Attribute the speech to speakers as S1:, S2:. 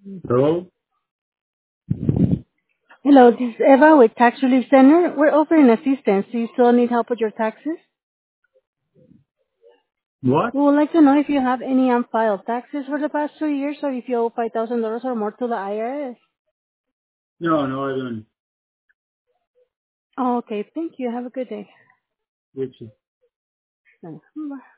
S1: Hello?
S2: Hello, this is Eva with Tax Relief Center. We're offering assistance. Do you still need help with your taxes?
S1: What?
S2: We would like to know if you have any unfiled taxes for the past 2 years or if you owe $5,000 or more to the IRS.
S1: No, no, I don't.
S2: Oh, okay, thank you. Have a good day.
S1: Which
S2: Bye.